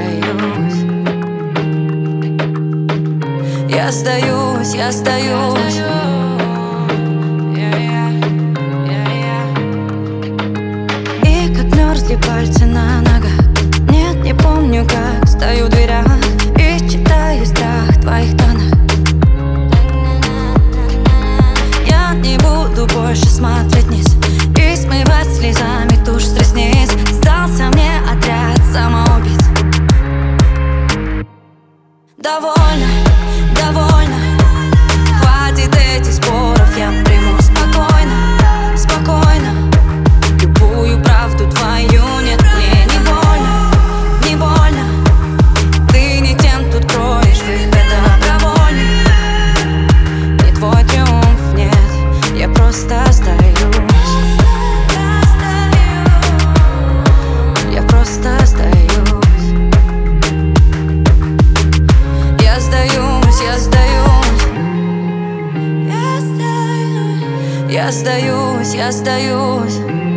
сдаюсь. Я сдаюсь, я сдаюсь. И как мерзли пальцы на ногах. Нет, не помню как. Стою в дверях и читаю страх в твоих тонах. Я не буду больше смотреть вниз и смывать слезами тушь с ресниц. Сдался мне отряд самоубийц. Довольно, довольно. Хватит этих споров, я приму спокойно, спокойно. Любую правду твою, нет, мне не больно, не больно. Ты не тем тут кроешь выход добровольный. Не твой триумф, нет, я просто сдаюсь. Я просто сдаюсь. Я сдаюсь, я сдаюсь. Я сдаюсь, я сдаюсь.